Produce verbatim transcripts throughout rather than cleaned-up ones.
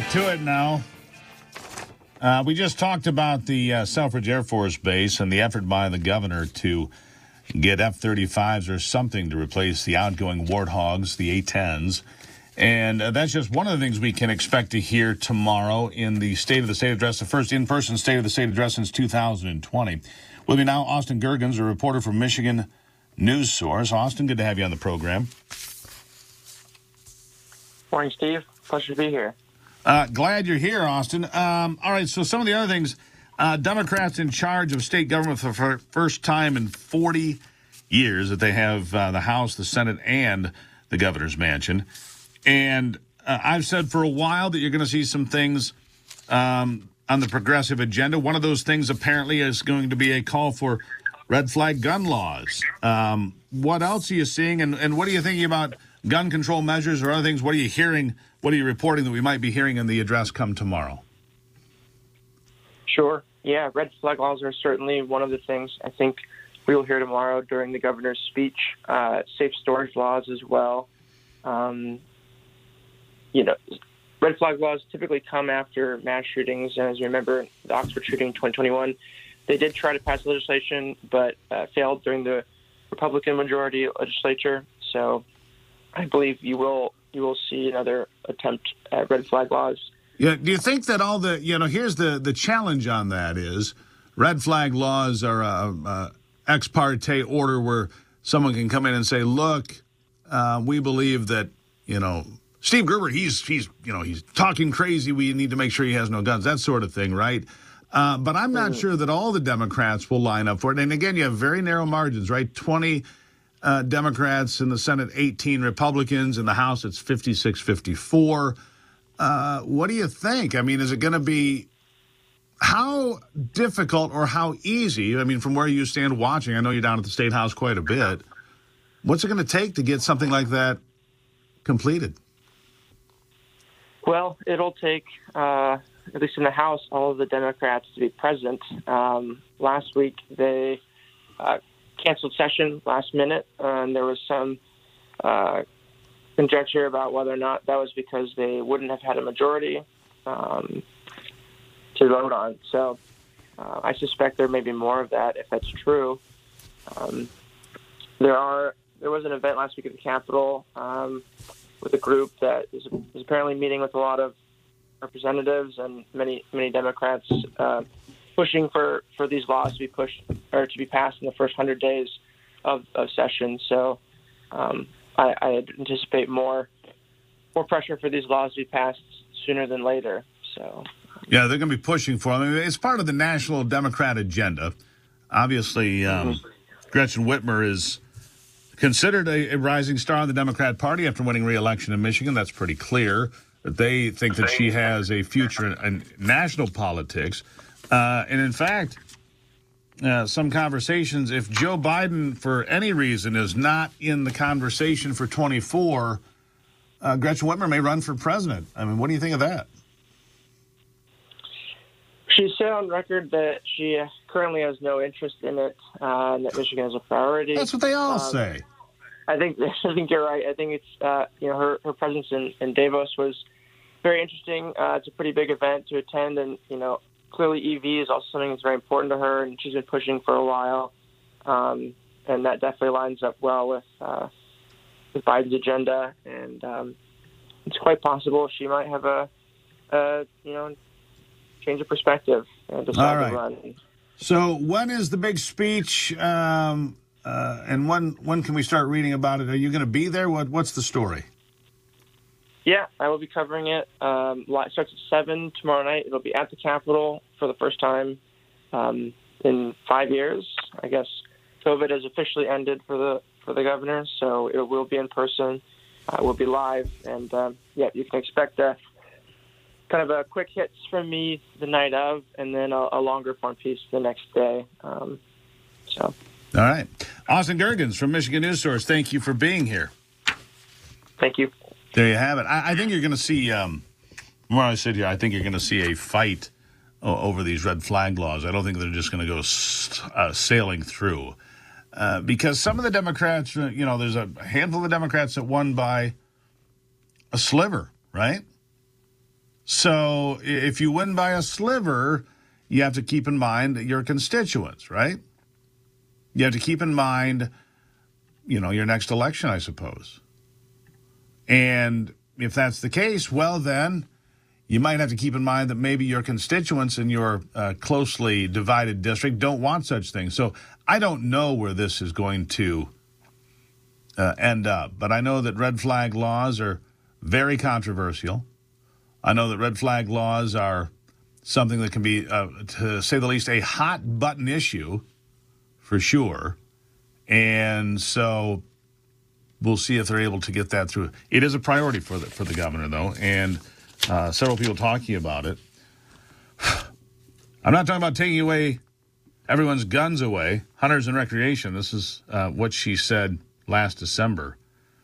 Back to it now. Uh, we just talked about the uh, Selfridge Air Force Base and the effort by the governor to get F thirty-fives or something to replace the outgoing Warthogs, the A tens. And uh, that's just one of the things we can expect to hear tomorrow in the State of the State Address, the first in-person State of the State Address since two thousand twenty. With me now, Austin Gergens, a reporter from Michigan News Source. Austin, good to have you on the program. Morning, Steve. Pleasure to be here. Uh, glad you're here, Austin. Um, all right, so some of the other things. Uh, Democrats in charge of state government for the first time in forty years that they have uh, the House, the Senate, and the governor's mansion. And uh, I've said for a while that you're going to see some things um, on the progressive agenda. One of those things apparently is going to be a call for red flag gun laws. Um, what else are you seeing, and, and what are you thinking about gun control measures or other things? What are you hearing? What are you reporting that we might be hearing in the address come tomorrow? Sure. Yeah, red flag laws are certainly one of the things I think we will hear tomorrow during the governor's speech. Uh, safe storage laws as well. Um, you know, red flag laws typically come after mass shootings. And as you remember, the Oxford shooting in twenty twenty-one, they did try to pass legislation, but uh, failed during the Republican majority legislature. So I believe you will you will see another attempt at red flag laws. Yeah. Do you think that all the, you know, here's the, the challenge on that is red flag laws are a, a ex parte order where someone can come in and say, look, uh, we believe that, you know, Steve Gerber, he's, he's, you know, he's talking crazy. We need to make sure he has no guns, that sort of thing, right? Uh, but I'm not mm. sure that all the Democrats will line up for it. And again, you have very narrow margins, right? twenty Uh, Democrats in the Senate, eighteen Republicans. In the House, it's fifty-six fifty-four. Uh, what do you think? I mean, is it going to be how difficult or how easy? I mean, from where you stand watching, I know you're down at the State House quite a bit. What's it going to take to get something like that completed? Well, it'll take, uh, at least in the House, all of the Democrats to be present. Um, last week, they uh, canceled session last minute, uh, and there was some uh, conjecture about whether or not that was because they wouldn't have had a majority um, to vote on. So uh, I suspect there may be more of that if that's true. Um, there are there was an event last week at the Capitol um, with a group that is, is apparently meeting with a lot of representatives and many many Democrats. Uh, pushing for, for these laws to be pushed or to be passed in the first hundred days of, of session. So um, I, I anticipate more more pressure for these laws to be passed sooner than later. So yeah, they're going to be pushing for them. I mean, it's part of the national Democrat agenda. Obviously, um, mm-hmm. Gretchen Whitmer is considered a, a rising star in the Democrat Party after winning re-election in Michigan. That's pretty clear that they think that she has a future in, in national politics. Uh, and in fact, uh, some conversations, if Joe Biden, for any reason, is not in the conversation for twenty-four, uh, Gretchen Whitmer may run for president. I mean, what do you think of that? She said on record that she currently has no interest in it, uh, and that Michigan is a priority. That's what they all um, say. I think I think you're right. I think it's, uh, you know, her, her presence in, in Davos was very interesting. Uh, it's a pretty big event to attend, and, you know, clearly, E V is also something that's very important to her, and she's been pushing for a while. Um, and that definitely lines up well with uh, with Biden's agenda. And um, it's quite possible she might have a, a you know, change of perspective and decide right. to run. So when is the big speech, um, uh, and when when can we start reading about it? Are you going to be there? What What's the story? Yeah, I will be covering it. Um, it starts at seven tomorrow night. It'll be at the Capitol for the first time um, in five years. I guess COVID has officially ended for the for the governor, so it will be in person. Uh, we'll be live, and um, yeah, you can expect a kind of a quick hits from me the night of, and then a, a longer form piece the next day. Um, so, all right, Austin Gergens from Michigan News Source. Thank you for being here. Thank you. There you have it. I, I think you're going to see, um, when I sit here, I think you're going to see a fight uh, over these red flag laws. I don't think they're just going to go uh, sailing through. Uh, because some of the Democrats, uh, you know, there's a handful of Democrats that won by a sliver, right? So if you win by a sliver, you have to keep in mind your constituents, right? You have to keep in mind, you know, your next election, I suppose. And if that's the case, well, then you might have to keep in mind that maybe your constituents in your uh, closely divided district don't want such things. So I don't know where this is going to uh, end up, but I know that red flag laws are very controversial. I know that red flag laws are something that can be, uh, to say the least, a hot button issue for sure. And so we'll see if they're able to get that through. It is a priority for the, for the governor, though, and uh, several people talking about it. I'm not talking about taking away everyone's guns away, hunters and recreation. This is uh, what she said last December.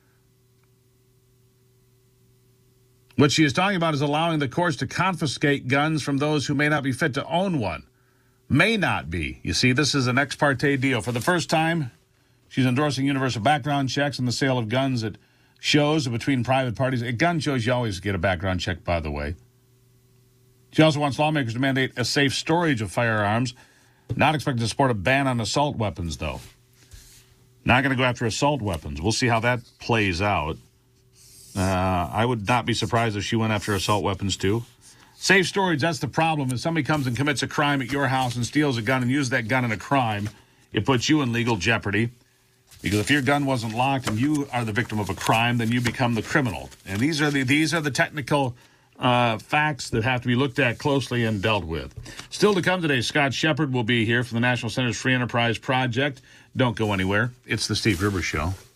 What she is talking about is allowing the courts to confiscate guns from those who may not be fit to own one. May not be. You see, this is an ex parte deal. For the first time, she's endorsing universal background checks and the sale of guns at shows between private parties. At gun shows, you always get a background check, by the way. She also wants lawmakers to mandate a safe storage of firearms. Not expected to support a ban on assault weapons, though. Not going to go after assault weapons. We'll see how that plays out. Uh, I would not be surprised if she went after assault weapons, too. Safe storage, that's the problem. If somebody comes and commits a crime at your house and steals a gun and uses that gun in a crime, it puts you in legal jeopardy. Because if your gun wasn't locked and you are the victim of a crime, then you become the criminal. And these are the these are the technical uh, facts that have to be looked at closely and dealt with. Still to come today, Scott Shepard will be here from the National Center's Free Enterprise Project. Don't go anywhere. It's the Steve Gerber Show.